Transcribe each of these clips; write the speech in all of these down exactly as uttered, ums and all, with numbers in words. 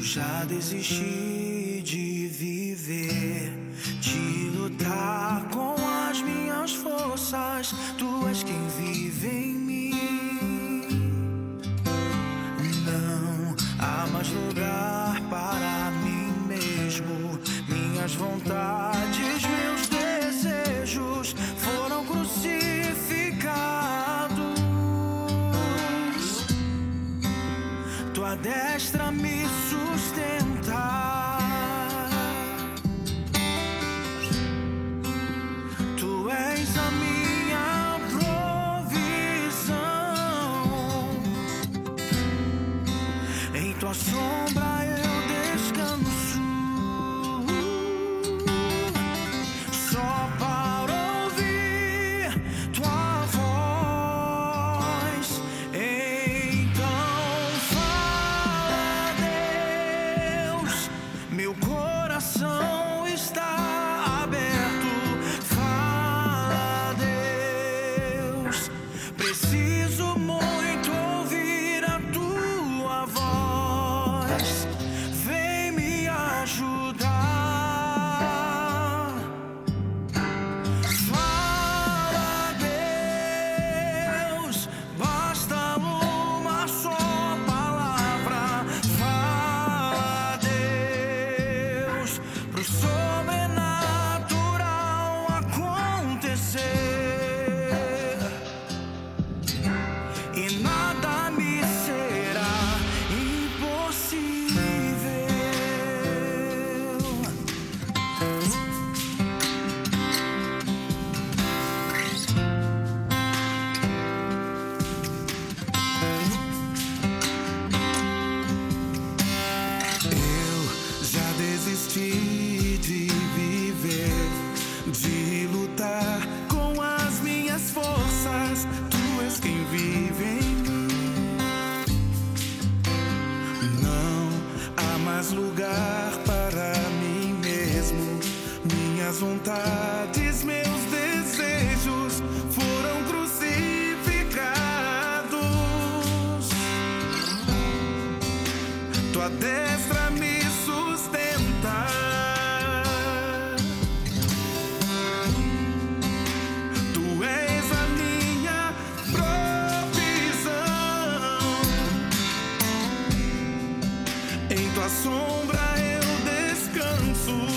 Já desisti de viver, de lutar com as minhas forças. Tu és quem vive em mim. Não há mais lugar para mim mesmo. Minhas vontades, meus desejos foram crucificados. Tua destra me sustenta. Tu és a minha provisão. Em tua sombra eu descanso. Só para ouvir tua voz. Então fala, Deus. Meu coração está aberto. Fala, Deus. Preciso muito ouvir a tua voz. Vem me ajudar. Fala, Deus. Basta uma só palavra. Fala, Deus, pro sobrenatural acontecer. E nada me será impossível. Eu já desisti de viver, de lutar com as minhas forças. Tu és quem vive em mim. Não há mais lugar para mim mesmo. Minhas vontades, meus desejos foram crucificados. Tua destra me sustenta. Tu és a minha provisão. Em tua sombra eu descanso.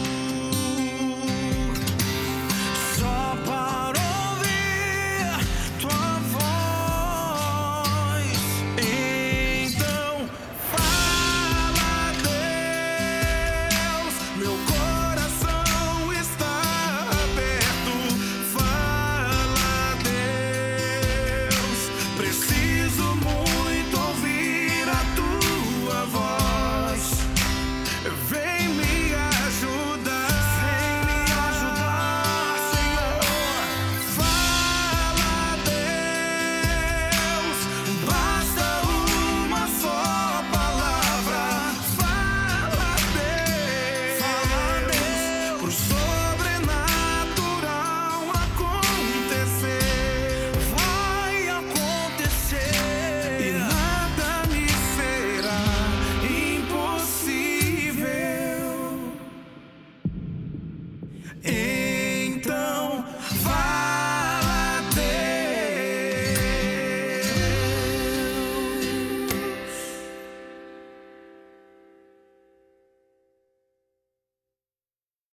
Só para ouvir tua voz. Então fala, Deus. Meu coração está aberto. Fala, Deus. Preciso muito ouvir a tua voz. Vem me ajudar. Vem me ajudar, Senhor. Fala, Deus. Basta uma só palavra. Fala, Deus. Fala, Deus, pro sobrenatural acontecer. Vai acontecer. E nada me será impossível.